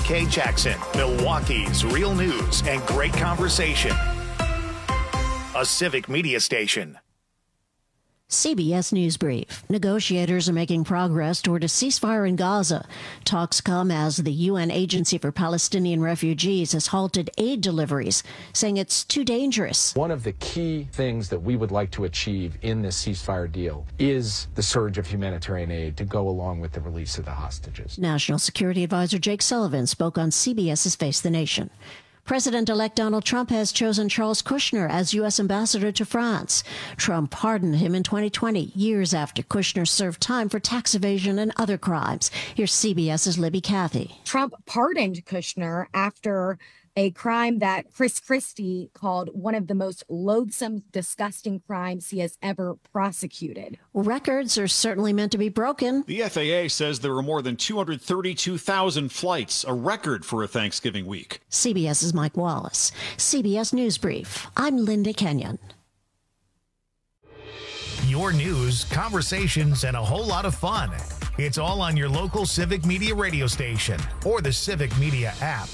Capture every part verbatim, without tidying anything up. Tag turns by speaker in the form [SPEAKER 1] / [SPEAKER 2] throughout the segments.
[SPEAKER 1] Kay Jackson, Milwaukee's real news and great conversation. A Civic Media station.
[SPEAKER 2] C B S News Brief. Negotiators are making progress toward a ceasefire in Gaza. Talks come as the U N Agency for Palestinian Refugees has halted aid deliveries, saying it's too dangerous.
[SPEAKER 3] One of the key things that we would like to achieve in this ceasefire deal is the surge of humanitarian aid to go along with the release of the hostages.
[SPEAKER 2] National Security Advisor Jake Sullivan spoke on CBS's Face the Nation. President-elect Donald Trump has chosen Charles Kushner as U S ambassador to France. Trump pardoned him in twenty twenty, years after Kushner served time for tax evasion and other crimes. Here's CBS's Libby Cathy.
[SPEAKER 4] Trump pardoned Kushner after a crime that Chris Christie called one of the most loathsome, disgusting crimes he has ever prosecuted.
[SPEAKER 2] Records are certainly meant to be broken.
[SPEAKER 5] The F A A says there were more than two hundred thirty-two thousand flights, a record for a Thanksgiving week.
[SPEAKER 2] CBS's Mike Wallace. C B S News Brief. I'm Linda Kenyon.
[SPEAKER 1] Your news, conversations, and a whole lot of fun. It's all on your local Civic Media radio station or the Civic Media app.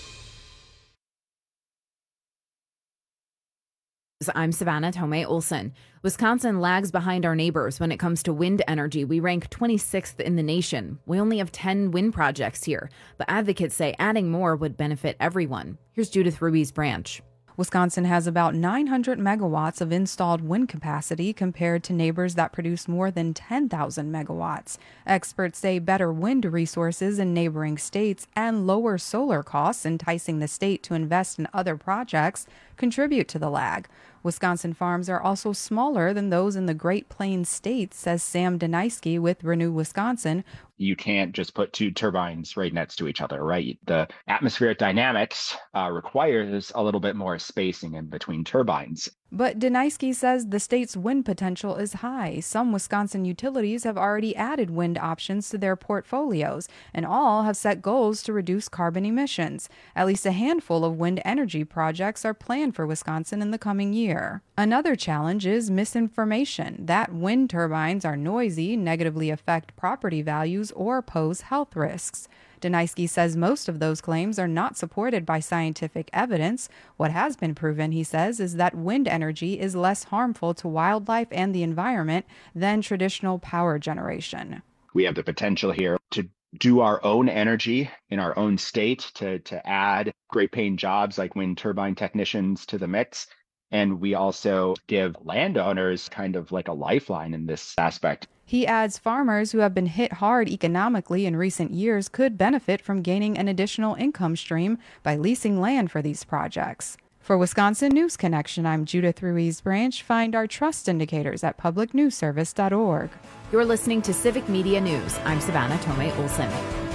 [SPEAKER 6] I'm Savannah Tomei Olson. Wisconsin lags behind our neighbors when it comes to wind energy. We rank twenty-sixth in the nation. We only have ten wind projects here, but advocates say adding more would benefit everyone. Here's Judith Ruiz Branch.
[SPEAKER 7] Wisconsin has about nine hundred megawatts of installed wind capacity compared to neighbors that produce more than ten thousand megawatts. Experts say better wind resources in neighboring states and lower solar costs, enticing the state to invest in other projects, contribute to the lag. Wisconsin farms are also smaller than those in the Great Plains states, says Sam Deniski with Renew Wisconsin.
[SPEAKER 8] You can't just put two turbines right next to each other, right? The atmospheric dynamics uh, requires a little bit more spacing in between turbines.
[SPEAKER 7] But Deniski says the state's wind potential is high. Some Wisconsin utilities have already added wind options to their portfolios, and all have set goals to reduce carbon emissions. At least a handful of wind energy projects are planned for Wisconsin in the coming year. Another challenge is misinformation, that wind turbines are noisy, negatively affect property values, or pose health risks. Deniski says most of those claims are not supported by scientific evidence. What has been proven, he says, is that wind energy is less harmful to wildlife and the environment than traditional power generation.
[SPEAKER 8] We have the potential here to do our own energy in our own state, to, to add great paying jobs like wind turbine technicians to the mix. And we also give landowners kind of like a lifeline in this aspect.
[SPEAKER 7] He adds farmers who have been hit hard economically in recent years could benefit from gaining an additional income stream by leasing land for these projects. For Wisconsin News Connection, I'm Judith Ruiz Branch. Find our trust indicators at public news service dot org.
[SPEAKER 6] You're listening to Civic Media News. I'm Savannah Tomei Olson.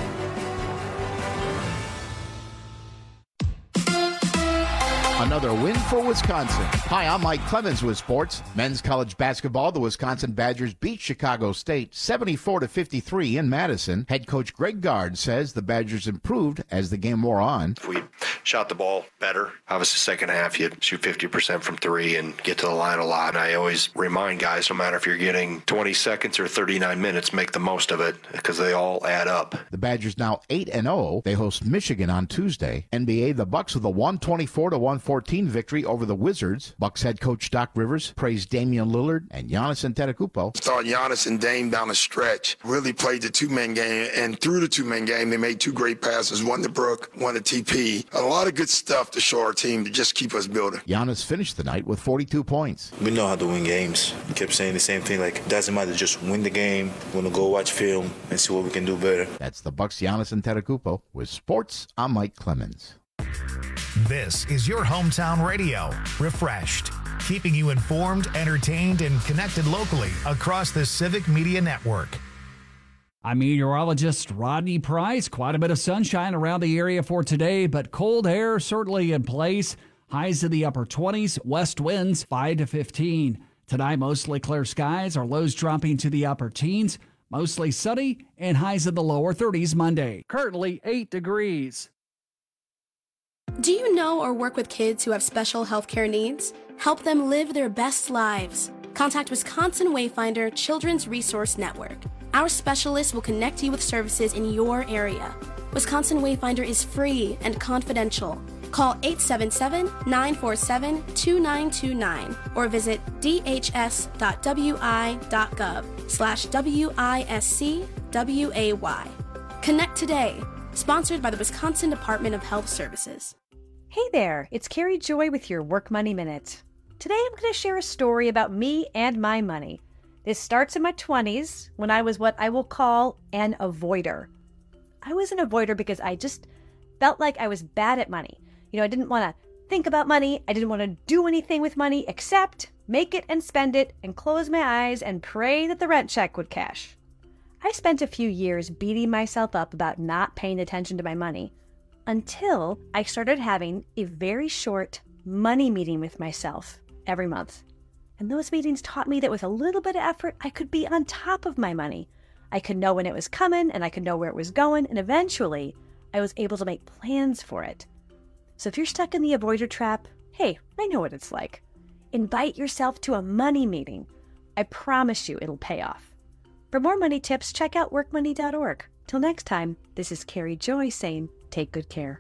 [SPEAKER 9] Another win for Wisconsin. Hi, I'm Mike Clemens with sports. Men's college basketball, the Wisconsin Badgers beat Chicago State seventy-four to fifty-three in Madison. Head coach Greg Gard says the Badgers improved as the game wore on.
[SPEAKER 10] If we shot the ball better, obviously second half you shoot fifty percent from three and get to the line a lot. And I always remind guys, no matter if you're getting twenty seconds or thirty-nine minutes, make the most of it because they all add up.
[SPEAKER 9] The Badgers now eight and oh. They host Michigan on Tuesday. N B A, the Bucks with a one twenty-four to one fourteen victory over the Wizards. Bucks head coach Doc Rivers praised Damian Lillard and Giannis Antetokounmpo.
[SPEAKER 11] Thought Giannis and Dame down the stretch really played the two-man game, and through the two-man game, they made two great passes, one to Brook, one to T P. A lot of good stuff to show our team to just keep us building.
[SPEAKER 9] Giannis finished the night with forty-two points.
[SPEAKER 12] We know how to win games. We kept saying the same thing, like, it doesn't matter, just win the game. We're going to go watch film and see what we can do better.
[SPEAKER 9] That's the Bucks' Giannis Antetokounmpo. With sports, I'm Mike Clemens.
[SPEAKER 1] This is your hometown radio, Refreshed, keeping you informed, entertained, and connected locally across the Civic Media Network.
[SPEAKER 13] I'm meteorologist Rodney Price. Quite a bit of sunshine around the area for today, but cold air certainly in place. Highs in the upper twenties, west winds five to fifteen. Tonight, mostly clear skies, our lows dropping to the upper teens, mostly sunny, and highs in the lower thirties Monday. Currently eight degrees.
[SPEAKER 14] Do you know or work with kids who have special health care needs? Help them live their best lives. contact Wisconsin Wayfinder Children's Resource Network. Our specialists will connect you with services in your area. Wisconsin Wayfinder is free and confidential. Call eight seven seven, nine four seven, two nine two nine or visit dhs.wi.gov slash W-I-S-C-W-A-Y. Connect today. Sponsored by the Wisconsin Department of Health Services.
[SPEAKER 15] Hey there, it's Carrie Joy with your Work Money Minute. Today I'm going to share a story about me and my money. This starts in my twenties when I was what I will call an avoider. I was an avoider because I just felt like I was bad at money. You know, I didn't want to think about money. I didn't want to do anything with money except make it and spend it and close my eyes and pray that the rent check would cash. I spent a few years beating myself up about not paying attention to my money until I started having a very short money meeting with myself every month. And those meetings taught me that with a little bit of effort, I could be on top of my money. I could know when it was coming and I could know where it was going. And eventually I was able to make plans for it. So if you're stuck in the avoider trap, hey, I know what it's like. Invite yourself to a money meeting. I promise you it'll pay off. For more money tips, check out work money dot org. Till next time, this is Carrie Joy saying, take good care.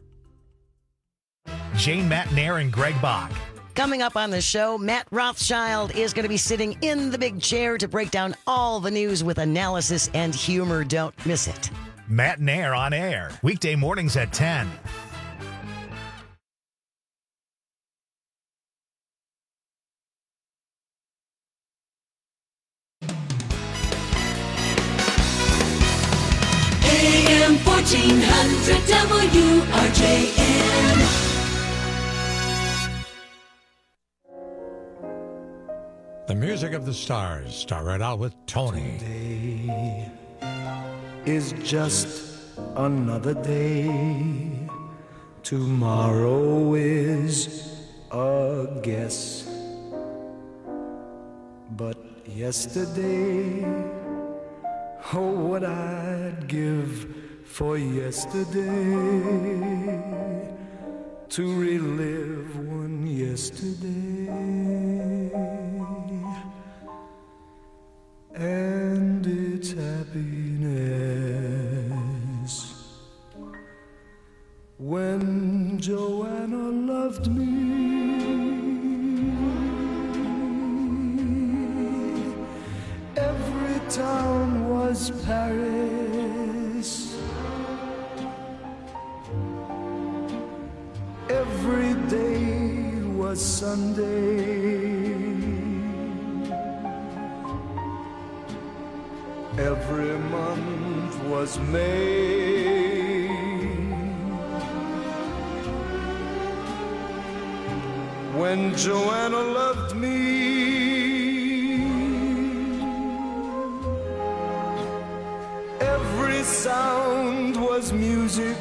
[SPEAKER 1] Jane Matnair and Greg Bach.
[SPEAKER 16] Coming up on the show, Matt Rothschild is going to be sitting in the big chair to break down all the news with analysis and humor. Don't miss it.
[SPEAKER 1] Matnair on air, weekday mornings at ten.
[SPEAKER 17] A M fourteen hundred W R J N.
[SPEAKER 18] The music of the stars start right out with Tony.
[SPEAKER 19] Today is just another day. Tomorrow is a guess. But yesterday, oh, what I'd give for yesterday, to relive one yesterday. And its happiness. When Joanna loved me, every town was Paris. Every day was Sunday. Every month was May. When Joanna loved me, every sound was music.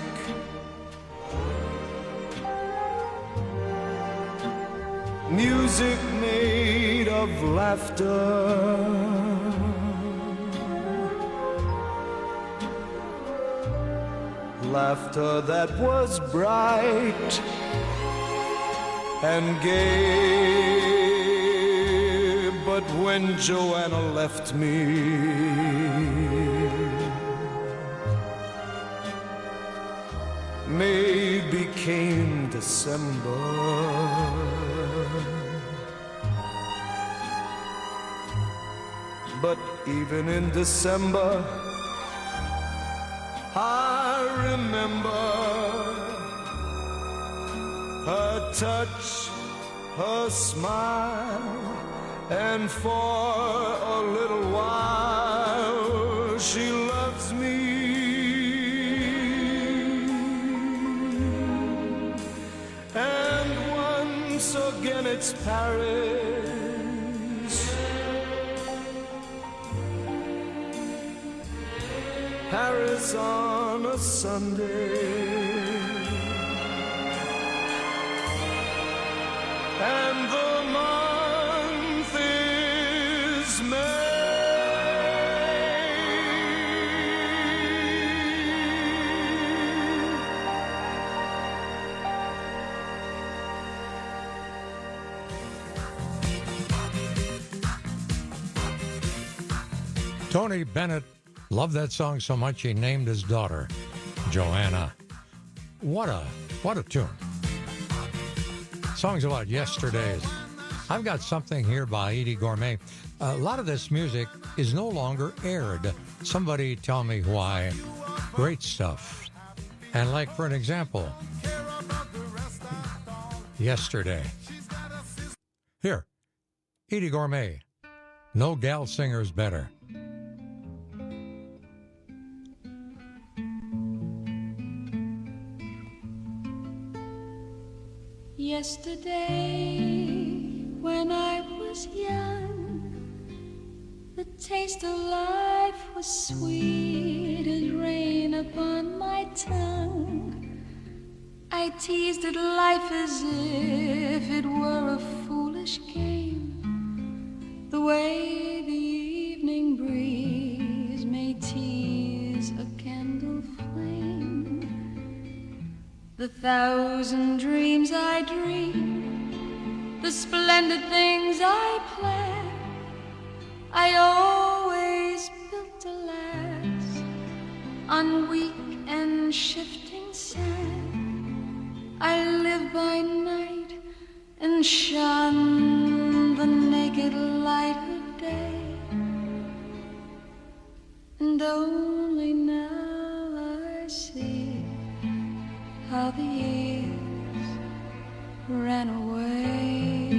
[SPEAKER 19] Music made of laughter. Laughter that was bright and gay. But when Joanna left me, May became December. But even in December, I remember her touch, her smile, and for a little while she loves me. And once again it's Paris. Paris on a Sunday, and the month is May.
[SPEAKER 18] Tony Bennett loved that song so much he named his daughter Joanna. What a what a tune. Songs about yesterdays. I've got something here by Eydie Gormé. A lot of this music is no longer aired. Somebody tell me why. Great stuff. And like for an example, yesterday. Here, Eydie Gormé. No gal singer's better.
[SPEAKER 17] Yesterday, when I was young, the taste of life was sweet as rain upon my tongue. I teased at life as if it were a foolish game, the way the evening breeze may tease a candle flame. The thousand dreams I dream, the splendid things I plan, I always built to last on weak and shifting sand. I live by night and shun the naked light of day, and only now I see how the years ran away.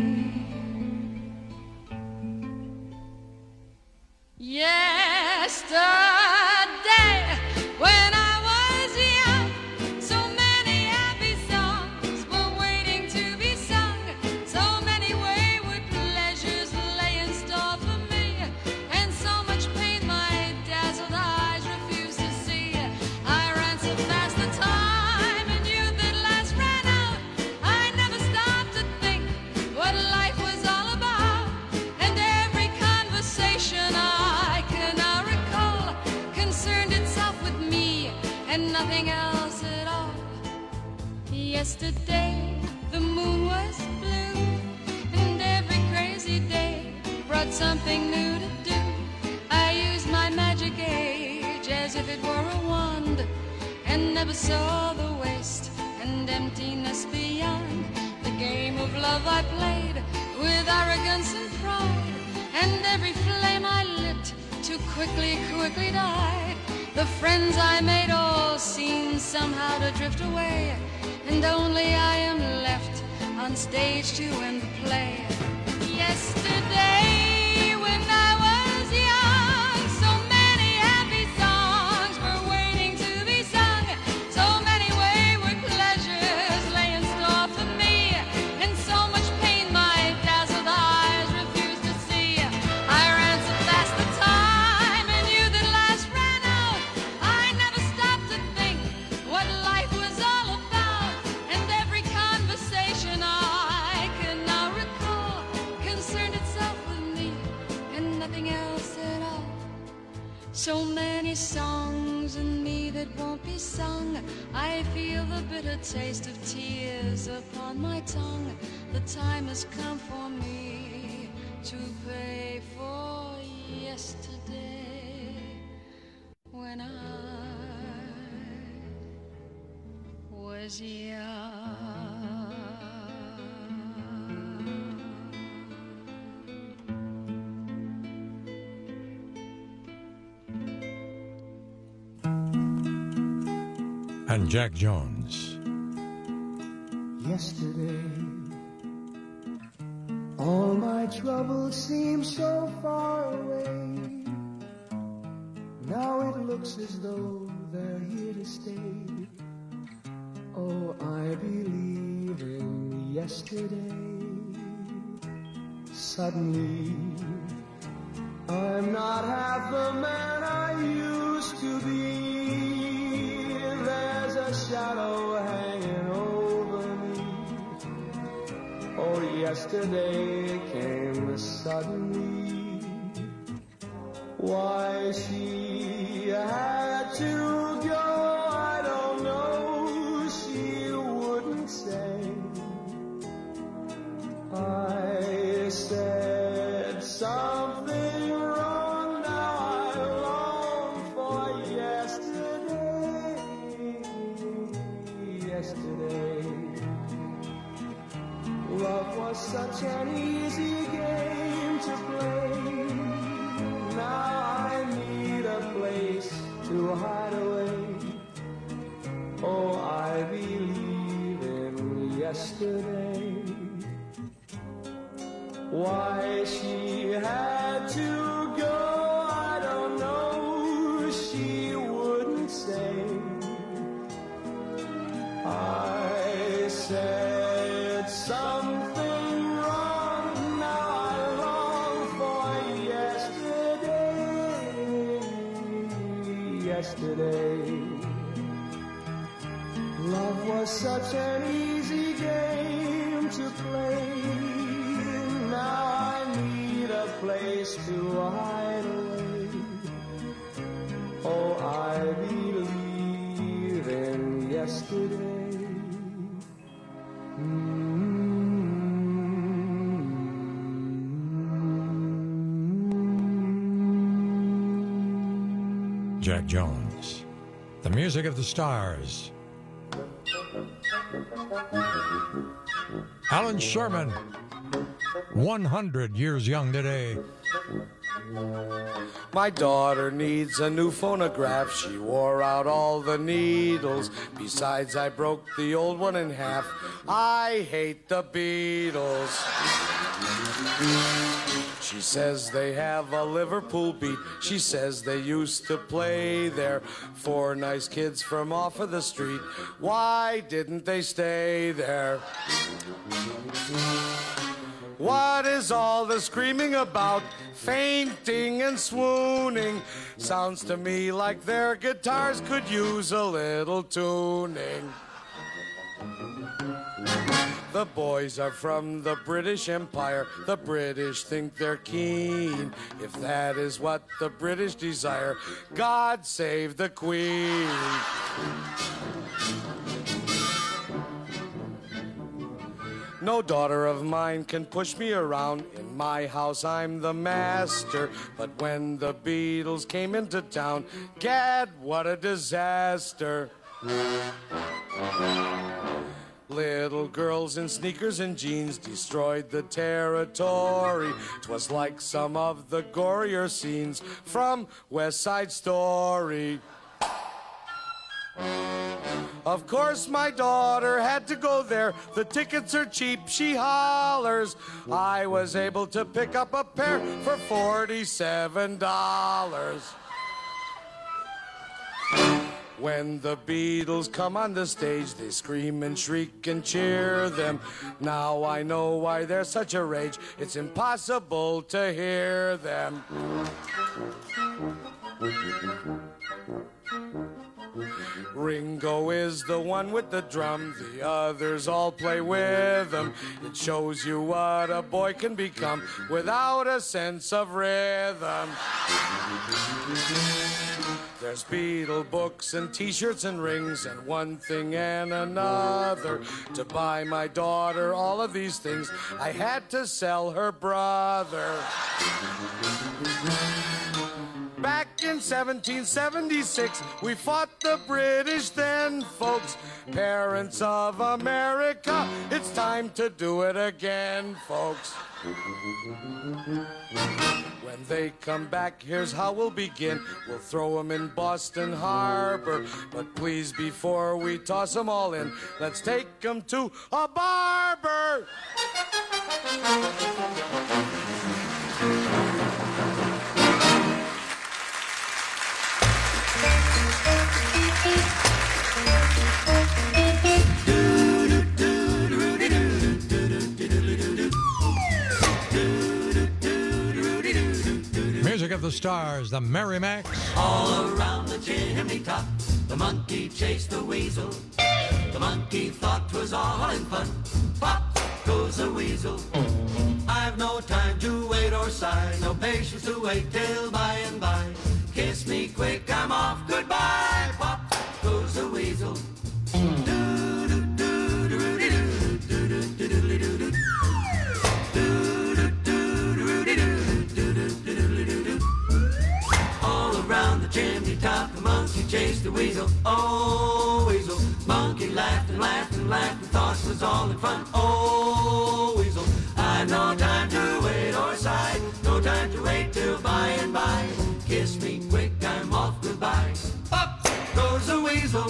[SPEAKER 17] Yesterday, when I was young, so many happy songs were waiting to be sung. So many wayward pleasures lay in store for me, and so much pain my dazzled eyes refused to see. I ran so fast the time and youth at last ran out. I never stopped to think what life was all about, and every conversation I can now recall concerned itself with me and nothing else at all. Yesterday the moon was blue, and every crazy day brought something new to do. I used my magic age as if it were a wand, and never saw the waste and emptiness beyond. The game of love I played with arrogance and pride, and every flame I lit too quickly, quickly died. The friends I made all seemed somehow to drift away, and only I am left on stage to end the play. Yesterday, when I was young, so many happy songs were waiting to be sung. So many wayward pleasures lay in store for me, and so much pain my dazzled eyes refused to see. I ran so fast the time and youth at last ran out. I never stopped to think what life was all about, and every conversation I can now recall concerned itself with me and nothing else at all. So many songs in me that won't be sung. I feel the bitter taste of tears upon my tongue. The time has come for me to pay for yesterday, when I was young.
[SPEAKER 18] And Jack Jones.
[SPEAKER 20] Yesterday, all my troubles seem so far away. Now it looks as though they're here to stay. Oh, I believe in yesterday. Suddenly, I'm not half the man I used to be. There's a shadow hanging over me. Oh, yesterday came suddenly. Why she had to go, I don't know. She wouldn't say. I said something wrong, now I yesterday. Love was such an easy game to play. Now I need a place to hide away. Oh, I believe in yesterday. Why she had to go, I don't know. She wouldn't say. I said something wrong. Now I long for yesterday. Yesterday. Love was such an easy game to play. Now I need a place to hide away. Oh, I believe in yesterday.
[SPEAKER 18] Jack Jones, the music of the stars. Alan Sherman, one hundred years young today.
[SPEAKER 19] My daughter needs a new phonograph. She wore out all the needles. Besides, I broke the old one in half. I hate the Beatles. She says they have a Liverpool beat. She says they used to play there. Four nice kids from off of the street. Why didn't they stay there? What is all the screaming about? Fainting and swooning. Sounds to me like their guitars could use a little tuning. The boys are from the British Empire. The British think they're keen. If that is what the British desire, God save the Queen. No daughter of mine can push me around. In my house, I'm the master. But when the Beatles came into town, gad, what a disaster. Little girls in sneakers and jeans destroyed the territory. 'Twas like some of the gorier scenes from West Side Story. Of course, my daughter had to go there. The tickets are cheap, she hollers. I was able to pick up a pair for forty-seven dollars. When the Beatles come on the stage, they scream and shriek and cheer them. Now I know why they're such a rage. It's impossible to hear them. Ringo is the one with the drum, the others all play with him. It shows you what a boy can become without a sense of rhythm. There's Beatle books and t-shirts and rings and one thing and another. To buy my daughter all of these things, I had to sell her brother. Back in seventeen seventy-six, we fought the British then, folks. Parents of America, it's time to do it again, folks. When they come back, here's how we'll begin. We'll throw them in Boston Harbor. But please, before we toss them all in, let's take them to a barber.
[SPEAKER 18] Music of the stars, the Merrimacs.
[SPEAKER 21] All around the chimney top, the monkey chased the weasel. The monkey thought 'twas all in fun. Pop goes the weasel. I've no time to wait or sigh, no patience to wait till by and by. Kiss me quick, I'm off, goodbye. Pop goes the weasel. Chimney top, the monkey chased the weasel. Oh, weasel. Monkey laughed and laughed and and laughed and thought it was all in fun. Oh, weasel, I've no time to wait or sigh, no time to wait till by and by. Kiss me quick, I'm off, goodbye. Up goes the weasel.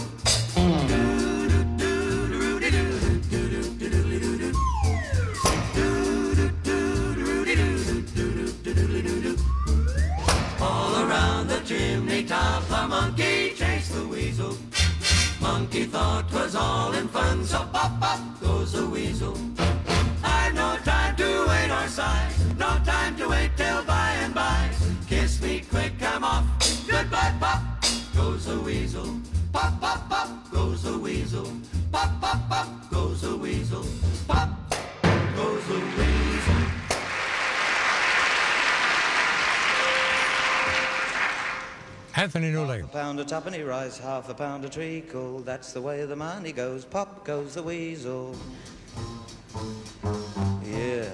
[SPEAKER 21] All around the chimney top, a monkey chased the weasel. Monkey thought 'twas all in fun, so pop, pop goes the weasel. I've no time to wait or sigh, no time to wait till by and by. Kiss me quick, I'm off, goodbye, pop goes the weasel. Pop, pop, pop goes the weasel. Pop, pop, pop goes the weasel. Pop goes the weasel.
[SPEAKER 18] Anthony Newley.
[SPEAKER 3] Half a pound of tuppenny rice, half a pound of treacle. That's the way the money goes. Pop goes the weasel. Yeah.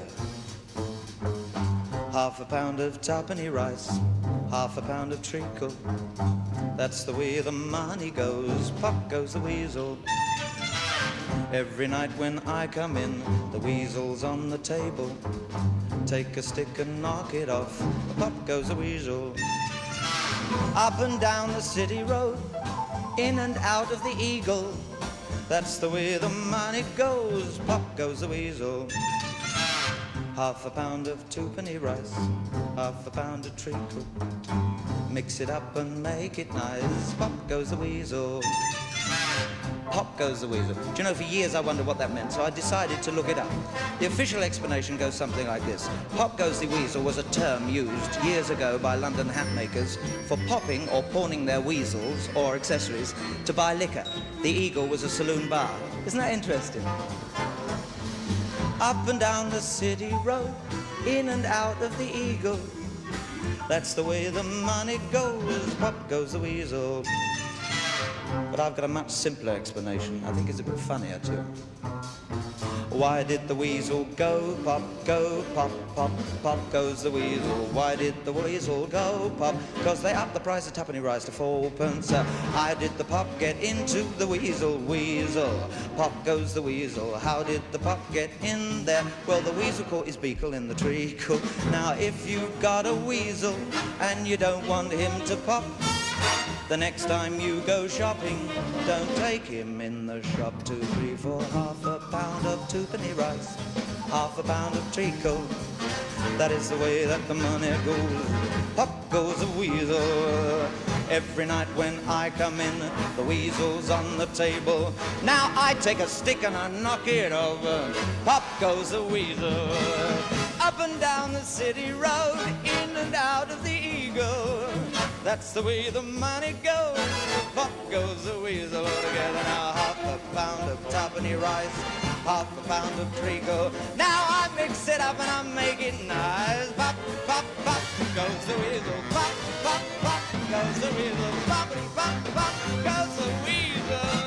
[SPEAKER 3] Half a pound of tuppenny rice, half a pound of treacle. That's the way the money goes. Pop goes the weasel. Every night when I come in, the weasel's on the table. Take a stick and knock it off. Pop goes the weasel. Up and down the city road, in and out of the Eagle. That's the way the money goes. Pop goes the weasel. Half a pound of twopenny rice, half a pound of treacle. Mix it up and make it nice. Pop goes the weasel. Pop goes the weasel. Do you know, for years I wondered what that meant, so I decided to look it up. The official explanation goes something like this. Pop goes the weasel was a term used years ago by London hat makers for popping or pawning their weasels or accessories to buy liquor. The Eagle was a saloon bar. Isn't that interesting? Up and down the city road, in and out of the Eagle. That's the way the money goes. Pop goes the weasel. But I've got a much simpler explanation. I think it's a bit funnier too. Why did the weasel go pop, go pop, pop, pop goes the weasel? Why did the weasel go pop? Because they upped the price of tuppenny rice to fourpence. Uh, how did the pop get into the weasel? Weasel, pop goes the weasel. How did the pop get in there? Well, the weasel caught his beakle in the treacle. Now, if you've got a weasel and you don't want him to pop, the next time you go shopping, don't take him in the shop. Two, three, four, half a pound of twopenny rice, half a pound of treacle. That is the way that the money goes. Pop goes the weasel. Every night when I come in, the weasel's on the table. Now I take a stick and I knock it over. Pop goes the weasel. Up and down the city road, in and out of the Eagle. That's the way the money goes. Pop goes the weasel. Together now, half a pound of tuppenny rice, half a pound of treacle. Now I mix it up and I make it nice. Pop, pop, pop goes the weasel. Pop, pop, pop goes the weasel. Poppity, pop, pop goes the weasel.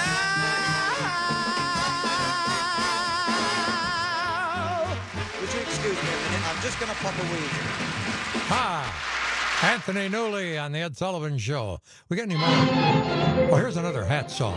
[SPEAKER 3] Now, would you excuse me a minute? I'm just going to pop a weasel.
[SPEAKER 18] Ha! Anthony Newley on the Ed Sullivan Show. We got any more? Well, here's another hat song.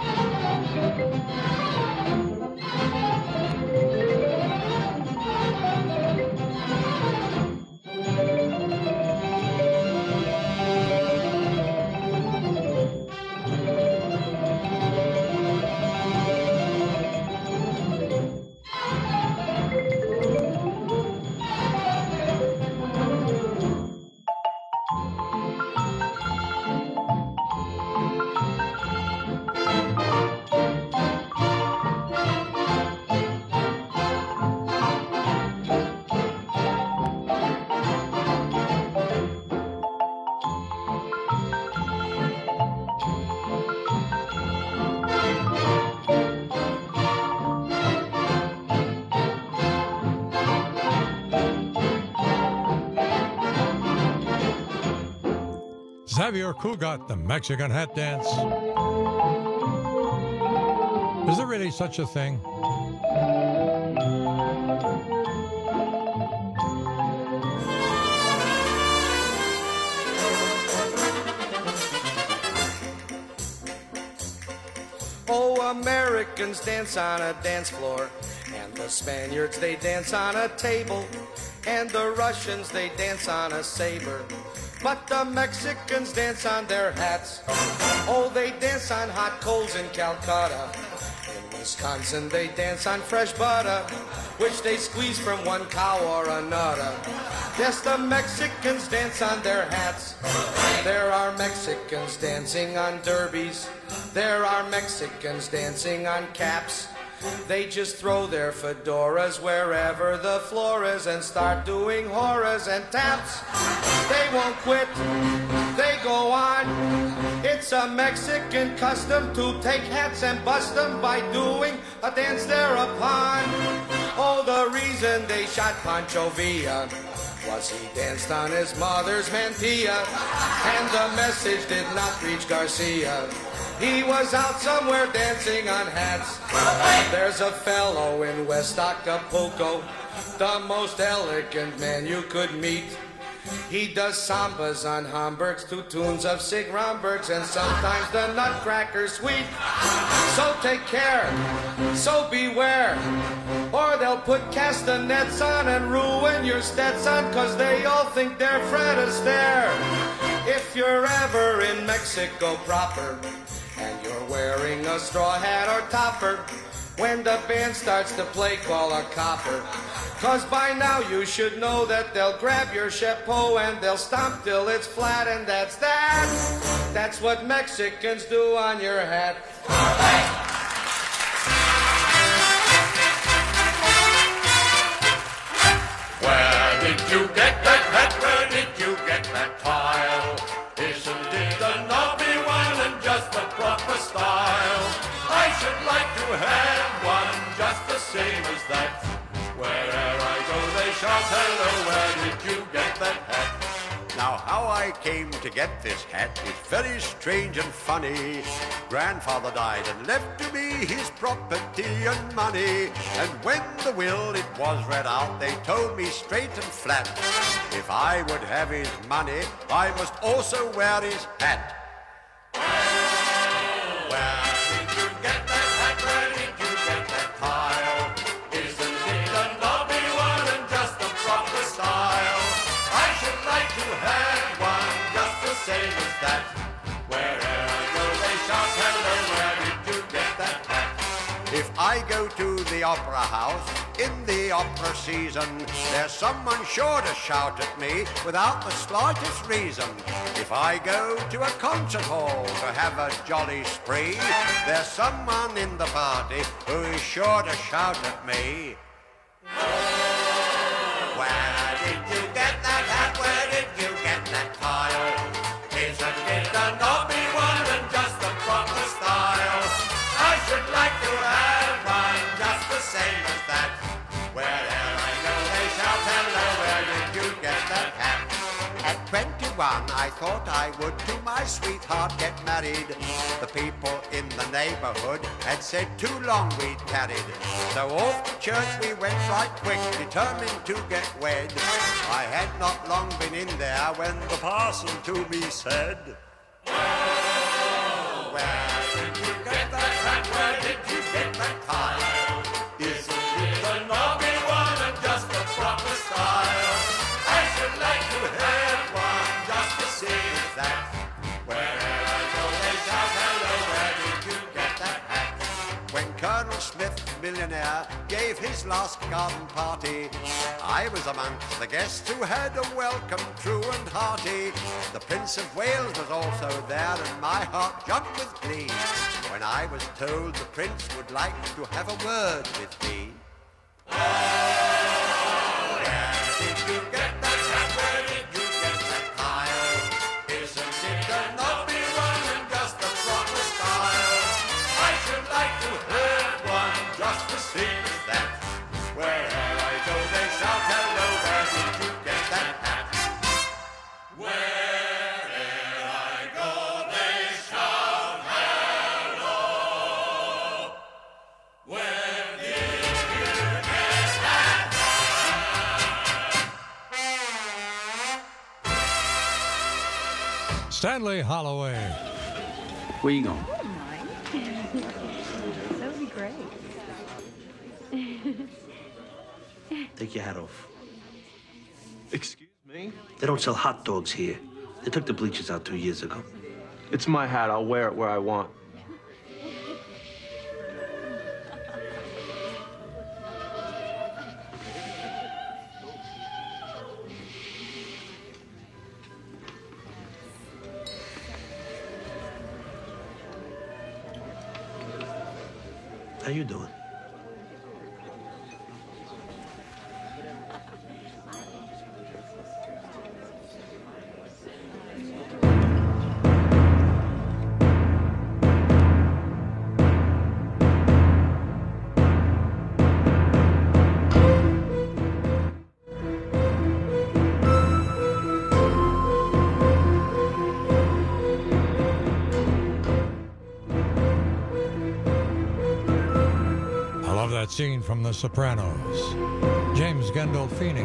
[SPEAKER 18] Xavier Cugat, the Mexican hat dance. Is there really such a thing?
[SPEAKER 3] Oh,
[SPEAKER 19] Americans dance on a dance floor, and the Spaniards, they dance on a table, and the Russians, they dance on a saber. But the Mexicans dance on their hats. Oh, they dance on hot coals in Calcutta. In Wisconsin, they dance on fresh butter, which they squeeze from one cow or another. Yes, the Mexicans dance on their hats. There are Mexicans dancing on derbies. There are Mexicans dancing on caps. They just throw their fedoras wherever the floor is and start doing horas and taps. They won't quit, they go on. It's a Mexican custom to take hats and bust them by doing a dance thereupon. Oh, the reason they shot Pancho Villa was he danced on his mother's mantilla, and the message did not reach Garcia. He was out somewhere dancing on hats. There's a fellow in West Acapulco, the most elegant man you could meet. He does sambas on Hamburgs to tunes of Sig Rombergs, and sometimes the Nutcracker Suite. So take care, so beware, or they'll put castanets on and ruin your Stetson, cause they all think they're Fred Astaire. If you're ever in Mexico proper, and you're wearing a straw hat or topper, when the band starts to play, call a copper. Cause by now you should know that they'll grab your chapeau and they'll stomp till it's flat, and that's that. That's what Mexicans do on your hat.
[SPEAKER 21] Where did you get that hat? Where did you get that tile? Isn't it the knobby one and just the proper style? I should like to have one just the same as that. Wherever I go they shout, hello, where did you get that hat?
[SPEAKER 4] Now how I came to get this hat is very strange and funny. Grandfather died and left to me his property and money. And when the will it was read out, they told me straight and flat, if I would have his money, I must also wear his hat.
[SPEAKER 21] Where did you get that hat? Where did you get that tile? Isn't it the knobby one and just the proper style? I should like to have one just the same as that. Wherever I go they shout, hello, where did you get that hat?
[SPEAKER 4] If I go to the opera house in the opera season, there's someone sure to shout at me without the slightest reason. If I go to a concert hall to have a jolly spree, there's someone in the party who is sure to shout at me.
[SPEAKER 21] Where did you get that hat? Where did you get that tile? Isn't it the knobby one and just the proper style? I should like to have one just the same as that. Wherever I go they shout, hello, where did you get that hat?
[SPEAKER 4] At twenty-one, I thought I would to my sweetheart get married. The people in the neighborhood had said too long we'd tarried. So off to church we went right quick, determined to get wed. I had not long been in there when the parson to me said,
[SPEAKER 21] Oh, where did you get that hat? Where did you get that tile? Isn't it the knobby one and just the proper style? I should like to have one just the same as that. Wherever I go they shout, hello, where did you get that hat?
[SPEAKER 4] when Colonel Smith, millionaire, gave his last garden party, I was amongst the guests who had a welcome true and hearty. The Prince of Wales was also there, and my heart jumped with glee when I was told the Prince would like to have a word with me.
[SPEAKER 18] Stanley Holloway.
[SPEAKER 22] Where you going?
[SPEAKER 21] Take your hat off.
[SPEAKER 5] Excuse me?
[SPEAKER 21] They don't sell hot dogs here. They took the bleachers out two years ago.
[SPEAKER 5] It's my hat. I'll wear it where I want.
[SPEAKER 21] How you doing?
[SPEAKER 18] That scene from The Sopranos. James Gandolfini.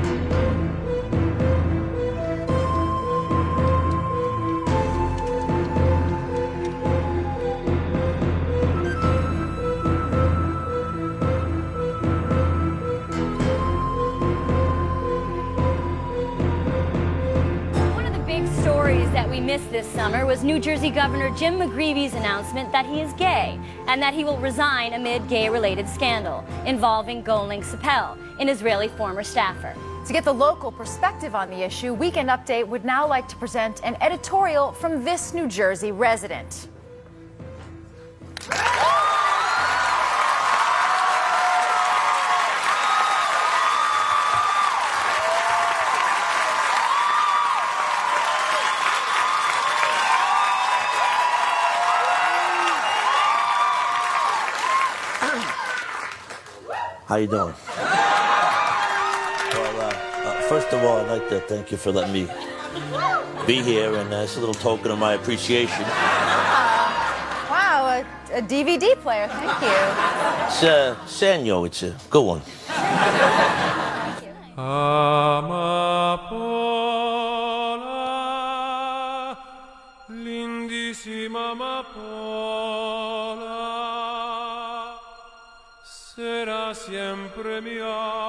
[SPEAKER 22] One of the big stories that we missed this summer was New Jersey Governor Jim McGreevy's announcement that he is gay and that he will resign amid gay-related scandal involving Goling Sapel, an Israeli former staffer.
[SPEAKER 23] To get the local perspective on the issue, Weekend Update would now like to present an editorial from this New Jersey resident.
[SPEAKER 21] How you doing? Well, uh, uh, first of all, I'd like to thank you for letting me be here, and uh, it's a little token of my appreciation.
[SPEAKER 23] Uh, wow, a, a D V D player, thank you.
[SPEAKER 21] It's uh, Sanyo, it's a good one.
[SPEAKER 20] Amapola, lindissima amapola, será siempre mi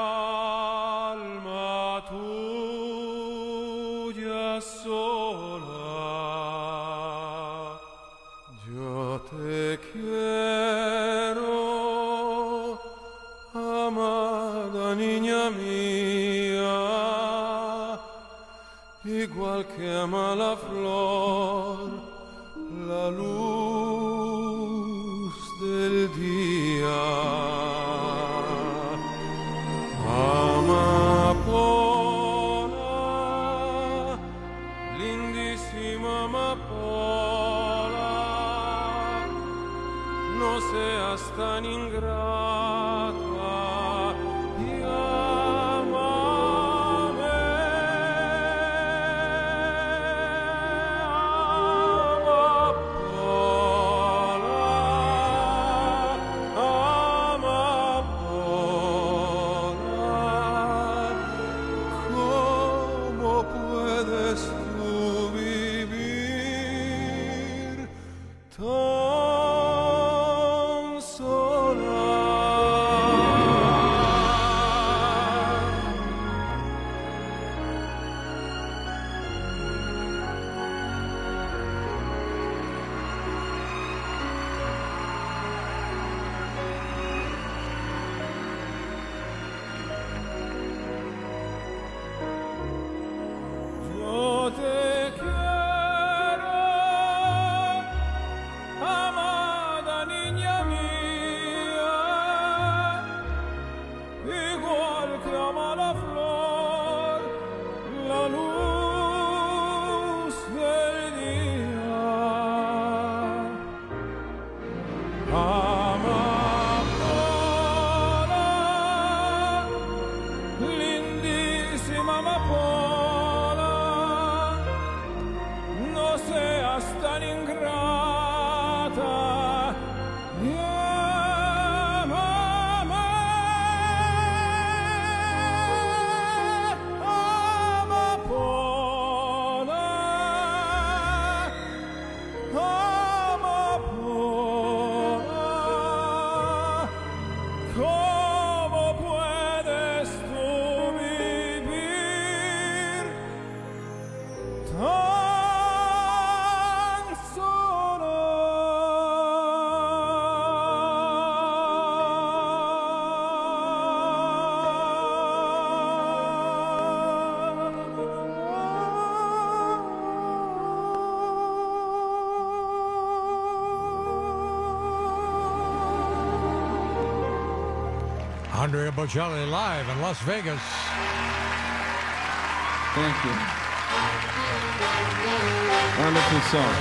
[SPEAKER 20] alma tuya sola. Yo te quiero, amada niña mía, igual que ama la flor, la luz del día. Amapola, lindísima amapola, no seas tan ingrata y amame. Amada niña mía,
[SPEAKER 18] Andrea Bocelli live in Las Vegas.
[SPEAKER 2] Thank you. Wonderful song.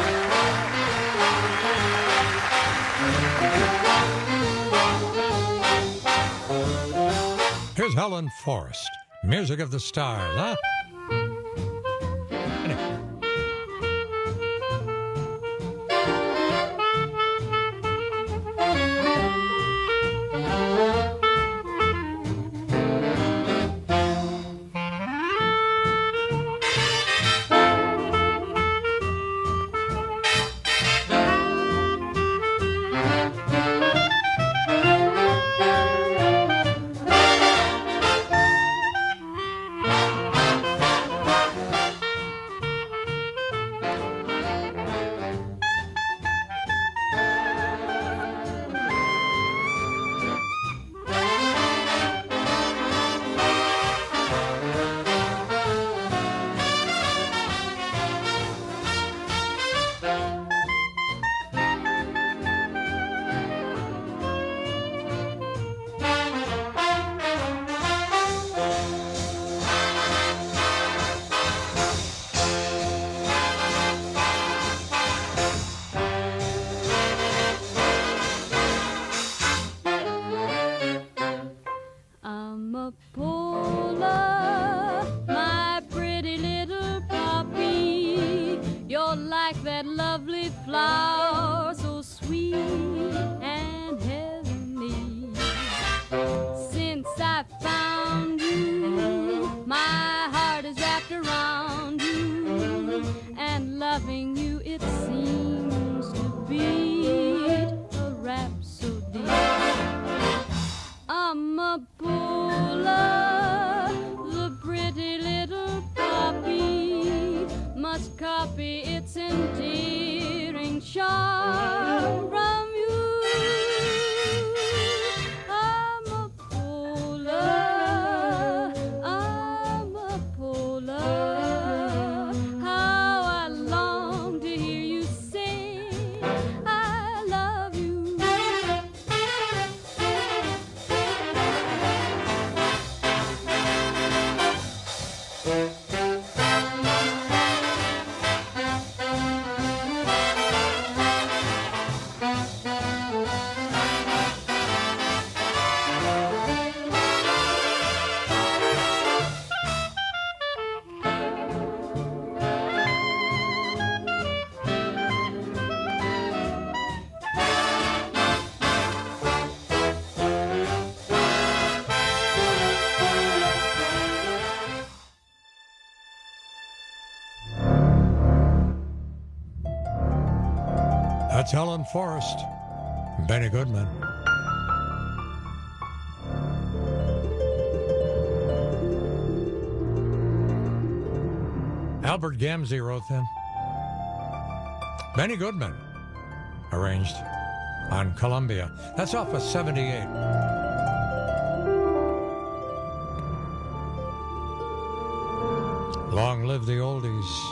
[SPEAKER 18] Here's Helen Forrest, Music of the Stars, huh? That's Helen Forrest, Benny Goodman. Albert Gamzee wrote them. Benny Goodman arranged on Columbia. That's off of seventy-eight. Long live the oldies.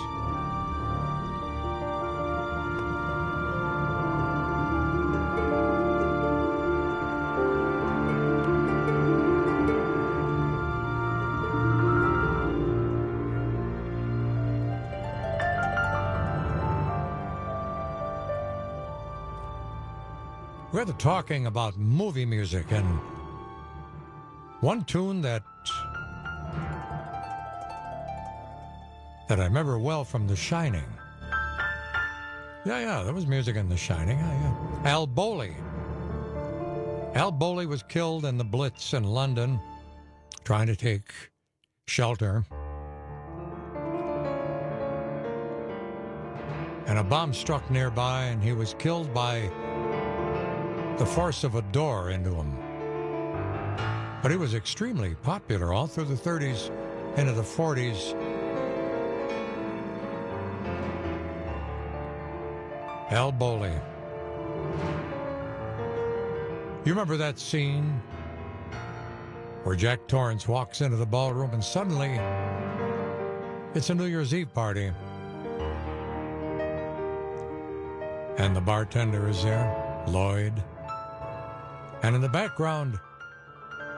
[SPEAKER 18] We're talking about movie music, and one tune that that I remember well from The Shining. Yeah, yeah, there was music in The Shining. Yeah, yeah. Al Bowley. Al Bowley was killed in the Blitz in London, trying to take shelter. And a bomb struck nearby, and he was killed by the force of a door into him. But he was extremely popular all through the thirties into the forties. Al Bowley. You remember that scene where Jack Torrance walks into the ballroom and suddenly it's a New Year's Eve party. And the bartender is there, Lloyd. And in the background,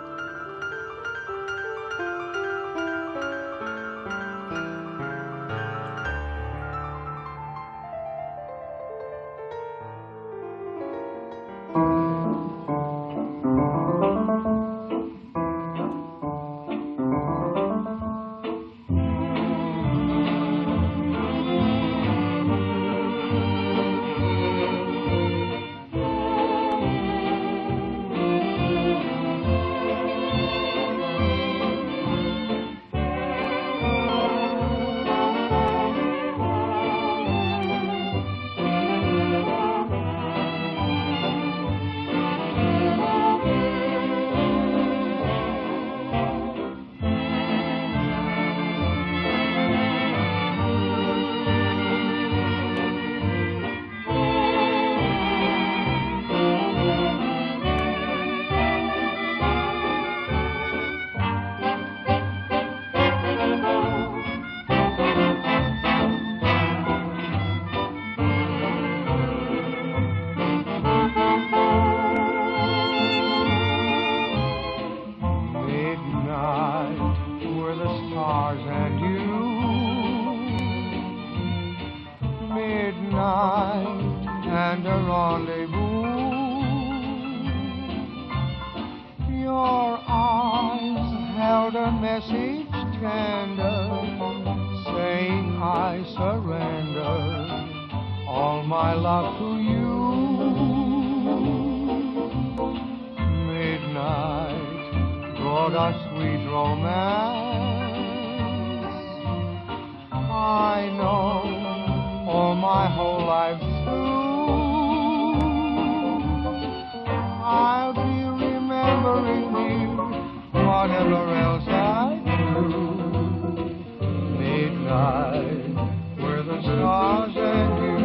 [SPEAKER 20] message tender, saying I surrender all my love to you. Midnight brought us sweet romance. I know all my whole life through I'll be remembering you, whatever else I do. Midnight, where the stars and you.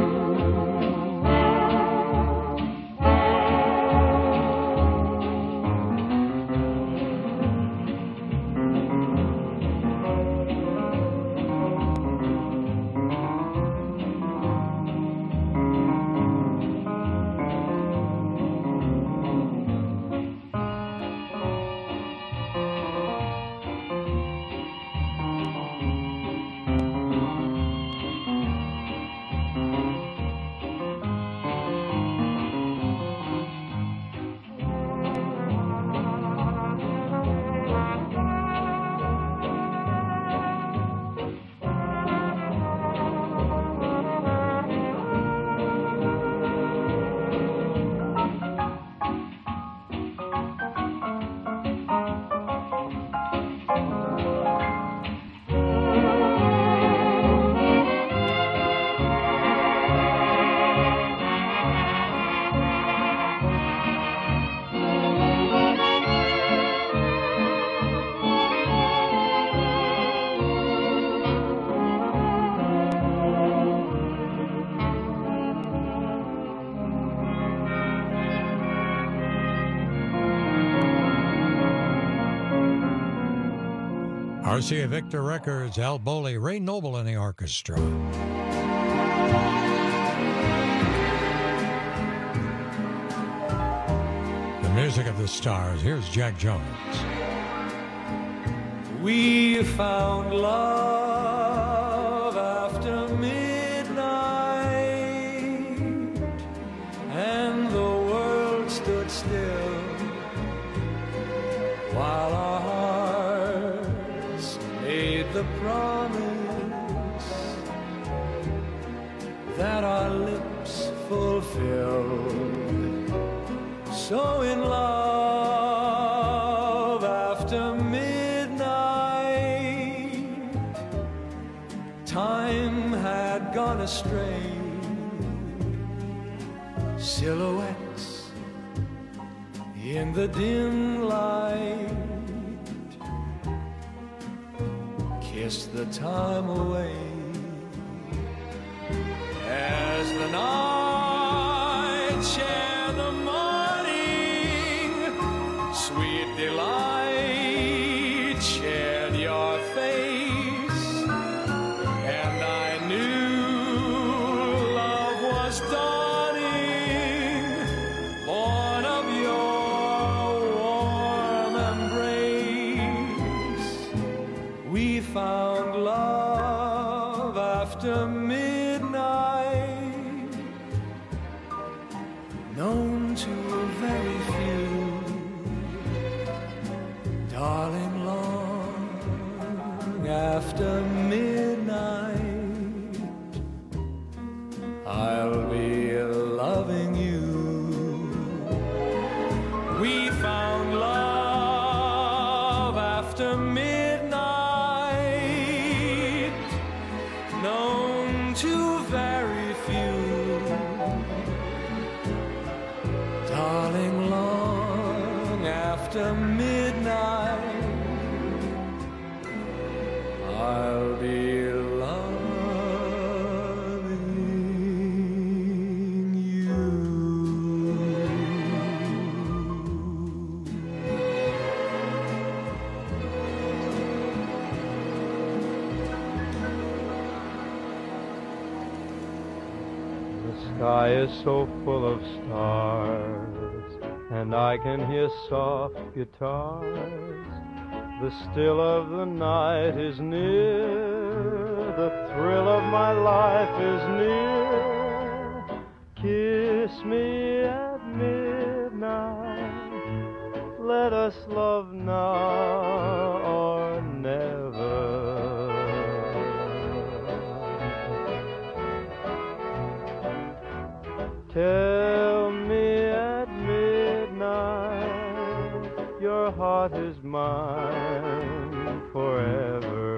[SPEAKER 18] R C A Victor Records, Al Bowley, Ray Noble in the orchestra. The music of the stars. Here's Jack Jones.
[SPEAKER 20] We found love after midnight, and the world stood still while our hearts made the promise that our lips fulfilled. So in love after midnight, time had gone astray. Silhouettes in the dim light kissed the time away. As the night shared the morning, sweet delight shared your face, and I knew love was dawning, born of your warm embrace. We found love after midnight, known to very few. Darling, long after midnight, I'll be loving you. We found love after midnight, known to very few. Darling, long after midnight, I'll be loving you. The sky is so full of stars, and I can hear soft guitars. The still of the night is near, the thrill of my life is near. Kiss me at midnight, let us love now or never. Tell me at midnight your heart is mine forever.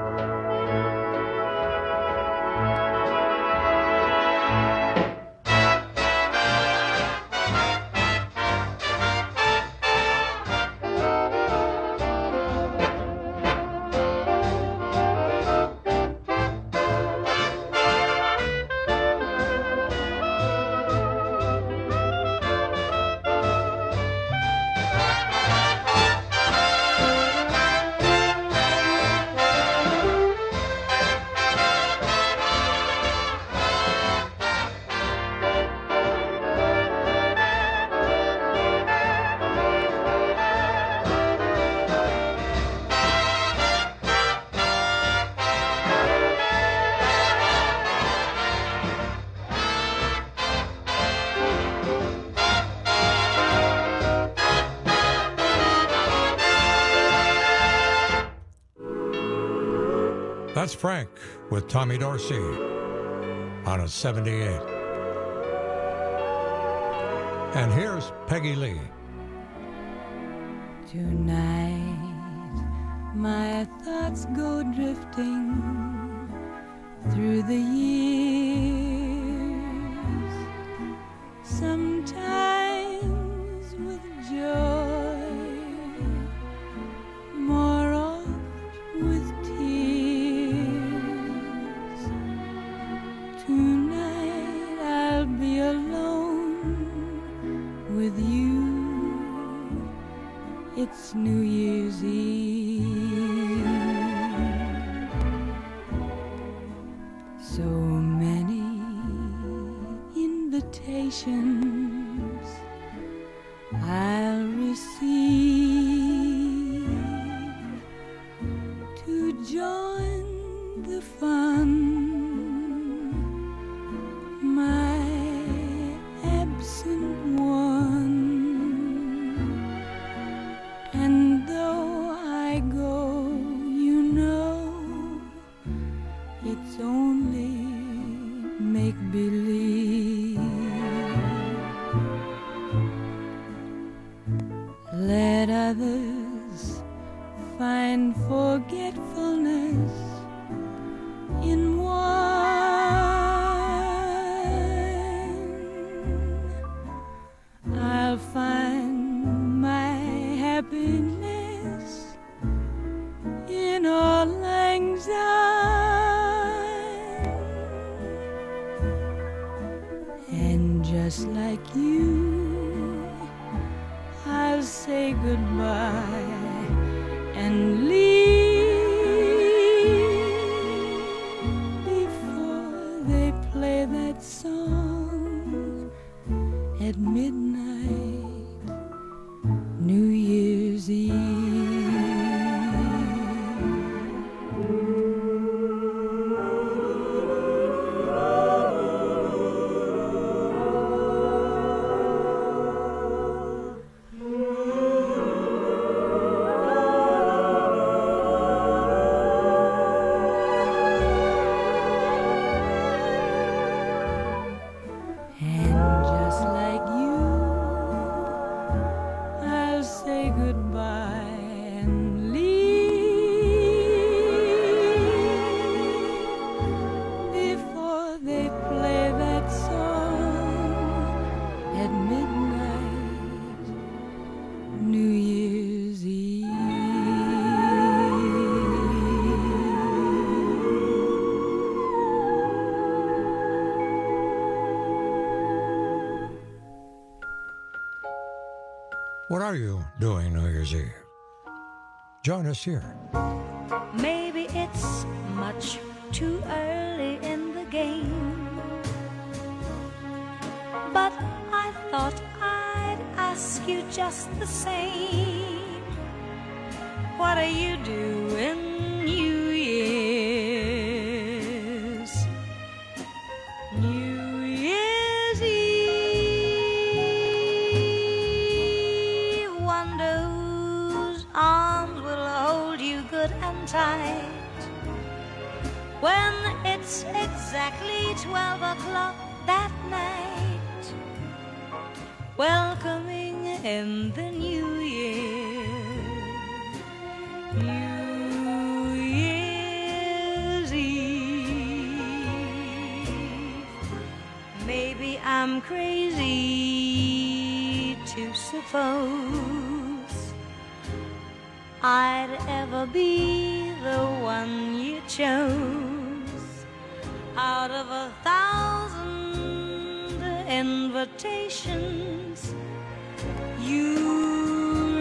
[SPEAKER 18] That's Frank with Tommy Dorsey on a seventy-eight. And here's Peggy Lee.
[SPEAKER 6] Tonight, my thoughts go drifting through the years, sometimes with joy, more oft with tears. Tonight I'll be alone with you. It's New Year's Eve. So many invitations I'll receive to join the fun. My absent one. And though I go, you know, it's only make-believe. Let others find forgetfulness in wine. I'll find my happiness in all lang syne. And just like you, I'll say goodbye and leave before they play that song at midnight, New Year's Eve. And just like you, I'll say goodbye and leave before they play that song at midnight, New Year's Eve.
[SPEAKER 18] What are you doing New Year's Eve? Join us here.
[SPEAKER 7] Maybe it's much too early in the game, but I thought I'd ask you just the same. What are you doing New Year's? New Year's Eve. Wonder whose arms will hold you good and tight. When it's exactly twelve o'clock that night, welcoming in the new year, New Year's Eve. Maybe I'm crazy to suppose I'd ever be the one you chose out of a thousand invitations you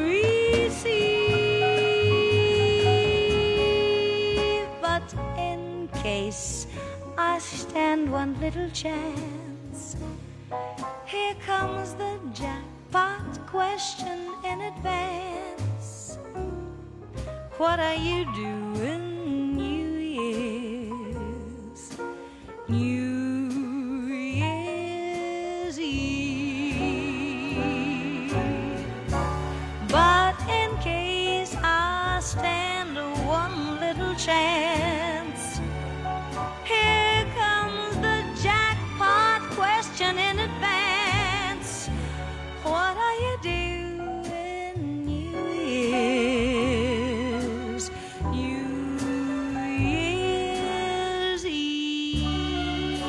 [SPEAKER 7] receive. But in case I stand one little chance, here comes the jackpot question in advance. What are you doing New Year's, New Year's Eve? But in case I stand one little chance, here comes the jackpot question in advance. What are you doing New Year's, New Year's Eve?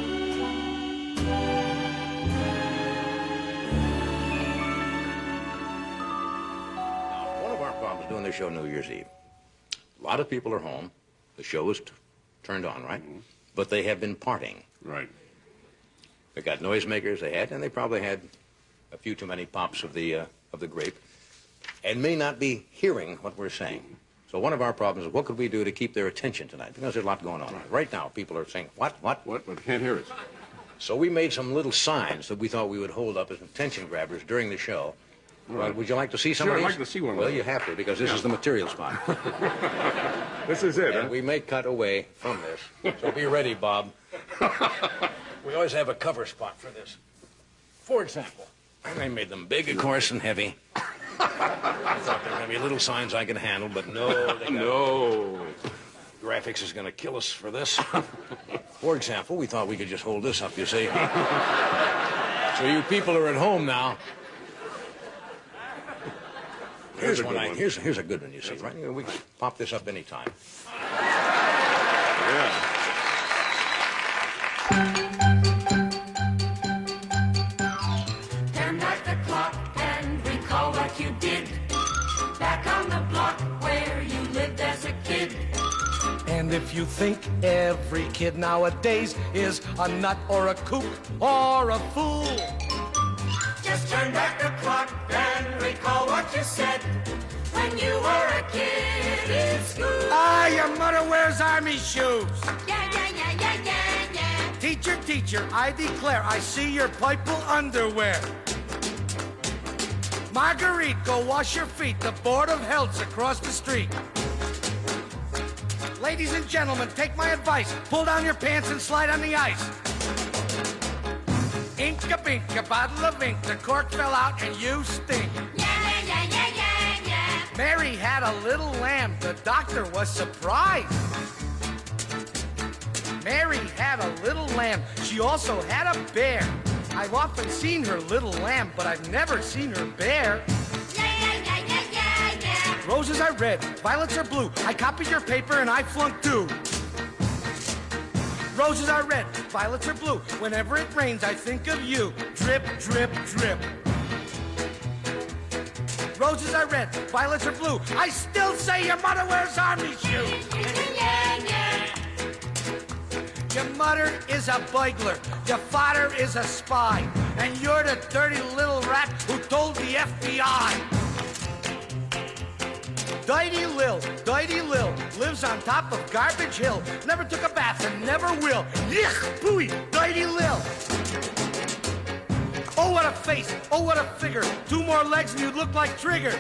[SPEAKER 8] One of our problems doing this show New Year's Eve, a lot of people are home. The show is t- turned on, right? Mm-hmm. But they have been partying.
[SPEAKER 10] Right.
[SPEAKER 8] They got noisemakers they had, and they probably had a few too many pops of the uh, of the grape, and may not be hearing what we're saying. So one of our problems is what could we do to keep their attention tonight? Because there's a lot going on. Right, right now, people are saying, what, what?
[SPEAKER 10] What? But can't hear it.
[SPEAKER 8] So we made some little signs that we thought we would hold up as attention grabbers during the show.
[SPEAKER 10] All
[SPEAKER 8] Well,
[SPEAKER 10] right.
[SPEAKER 8] would you like to see some
[SPEAKER 10] Sure,
[SPEAKER 8] of these?
[SPEAKER 10] I'd like to see one of
[SPEAKER 8] Well,
[SPEAKER 10] those.
[SPEAKER 8] you have to, because this
[SPEAKER 10] Yeah.
[SPEAKER 8] is the material spot.
[SPEAKER 10] This is it,
[SPEAKER 8] And
[SPEAKER 10] huh?
[SPEAKER 8] we may cut away from this. So be ready, Bob. We always have a cover spot for this. For example, and I made them big, of course, and heavy. I thought there were going to be little signs I could handle, but no. They got
[SPEAKER 10] No.
[SPEAKER 8] Graphics is going to kill us for this. For example, we thought we could just hold this up, you see. So you people are at home now. Here's
[SPEAKER 10] Here's a
[SPEAKER 8] one.
[SPEAKER 10] good
[SPEAKER 8] I,
[SPEAKER 10] one.
[SPEAKER 8] here's here's a good one. You see, right? We can pop this up anytime.
[SPEAKER 10] Yeah.
[SPEAKER 21] Turn back the clock and recall what you did. Back on the block where you lived as a kid.
[SPEAKER 19] And if you think every kid nowadays is a nut or a kook or a fool,
[SPEAKER 21] Just turn back the clock and recall what you said when you were a kid in school.
[SPEAKER 19] ah, your mother wears army shoes.
[SPEAKER 21] Yeah, yeah, yeah, yeah, yeah, yeah.
[SPEAKER 19] Teacher, teacher, I declare I see your purple underwear. Marguerite, go wash your feet. The Board of Health's across the street. Ladies and gentlemen, take my advice. Pull down your pants and slide on the ice. Ink-a bink, a bottle of ink. The cork fell out and you stink.
[SPEAKER 21] Yeah, yeah, yeah, yeah, yeah, yeah.
[SPEAKER 19] Mary had a little lamb. The doctor was surprised. Mary had a little lamb. She also had a bear. I've often seen her little lamb, but I've never seen her bear.
[SPEAKER 21] Yeah, yeah, yeah, yeah, yeah, yeah.
[SPEAKER 19] Roses are red, violets are blue. I copied your paper and I flunked too. Roses are red, violets are blue. Whenever it rains, I think of you. Drip, drip, drip. Roses are red, violets are blue. I still say your mother wears army shoes.
[SPEAKER 21] Yeah, yeah.
[SPEAKER 19] Your mother is a burglar. Your father is a spy. And you're the dirty little rat who told the F B I. Dirty Lil, Dirty Lil, lives on top of Garbage Hill. Never took a bath and never will. Yuck, pooey, Dirty Lil. Oh, what a face, oh, what a figure. Two more legs and you'd look like Trigger.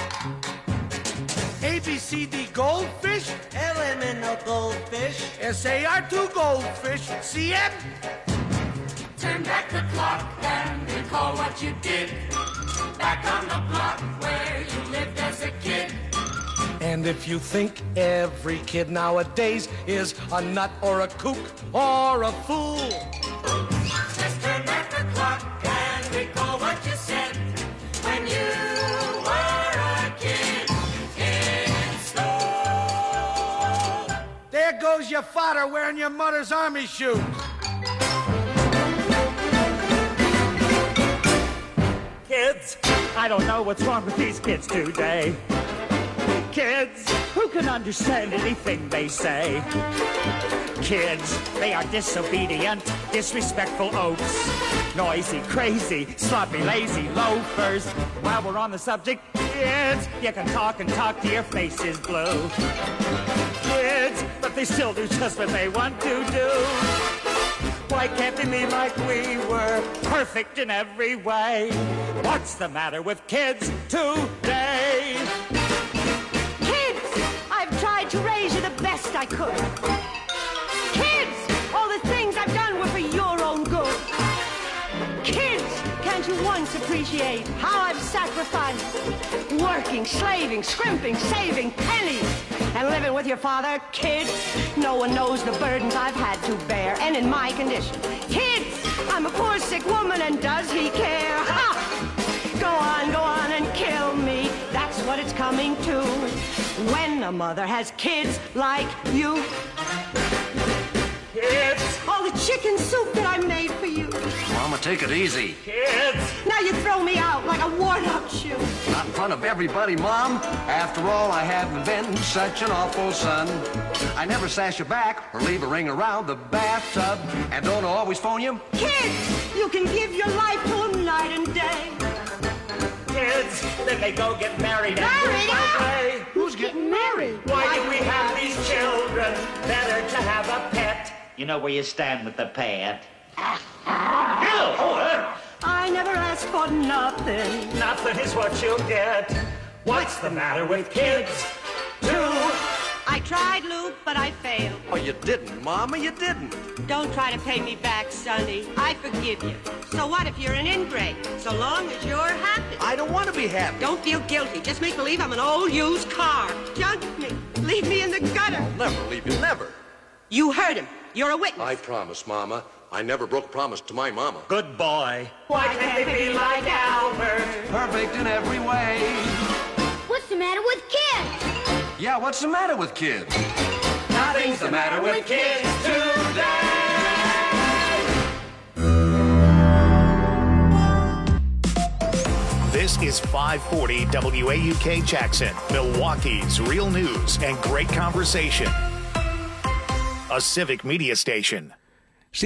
[SPEAKER 19] A, B, C, D, goldfish.
[SPEAKER 21] L M N O goldfish.
[SPEAKER 19] S, A, R, two goldfish. C, M.
[SPEAKER 21] Turn back the clock and recall what you did. Back on the block where you lived as a kid.
[SPEAKER 19] And And if you think every kid nowadays is a nut or a kook or a fool,
[SPEAKER 21] Let's turn back the clock and recall what you said when you were a kid in school.
[SPEAKER 19] there goes your father wearing your mother's army shoes.
[SPEAKER 9] Kids, I don't know what's wrong with these kids today. Kids, who can understand anything they say? Kids, they are disobedient, disrespectful oafs, noisy, crazy, sloppy, lazy loafers. While we're on the subject, kids, you can talk and talk till your face is blue. Kids, but they still do just what they want to do. Why can't they be like we were, perfect in every way? What's the matter with kids today?
[SPEAKER 11] Kids, I've tried to raise you the best I could. Kids, all the things I've done were for your own good. Kids, can't you once appreciate how I've sacrificed? Working, slaving, scrimping, saving pennies, and living with your father. Kids, no one knows the burdens I've had to bear, and in my condition. Kids, I'm a poor sick woman, and does he care? Ha! Go on, go on and kill me. That's what it's coming to when a mother has kids like you.
[SPEAKER 9] Kids!
[SPEAKER 11] All the chicken soup that I made for you.
[SPEAKER 12] Mama, take it easy.
[SPEAKER 9] Kids!
[SPEAKER 11] Now you throw me out like a worn-out shoe.
[SPEAKER 12] Not in front of everybody, Mom. After all, I haven't been such an awful son. I never sash you back or leave a ring around the bathtub. And don't always phone you.
[SPEAKER 11] Kids, you can give your life to them night and day.
[SPEAKER 9] Kids, then they go get married.
[SPEAKER 11] Married?
[SPEAKER 9] Away.
[SPEAKER 11] Who's getting married?
[SPEAKER 9] Why do we have these children? Better to have a pet. You know where you stand with the pet.
[SPEAKER 11] I never asked for nothing.
[SPEAKER 9] Nothing is what you'll get. What's the matter with kids? Too.
[SPEAKER 11] I tried, Luke, but I failed.
[SPEAKER 12] Oh, you didn't, Mama, you didn't.
[SPEAKER 11] Don't try to pay me back, Sonny. I forgive you. So what if you're an ingrate? So long as you're happy.
[SPEAKER 12] I don't want to be happy.
[SPEAKER 11] Don't feel guilty. Just make believe I'm an old used car. Junk me. Leave me in the gutter.
[SPEAKER 12] I'll never leave you, never.
[SPEAKER 11] You heard him. You're a witness.
[SPEAKER 12] I promise, Mama. I never broke a promise to my mama.
[SPEAKER 9] Good boy. Why can't they be like Albert?
[SPEAKER 12] Perfect in every way.
[SPEAKER 11] What's the matter with kids?
[SPEAKER 12] Yeah, what's the matter with kids?
[SPEAKER 9] Nothing's the matter with kids today.
[SPEAKER 1] This is five forty W A U K Jackson, Milwaukee's real news and great conversation. A Civic Media Station.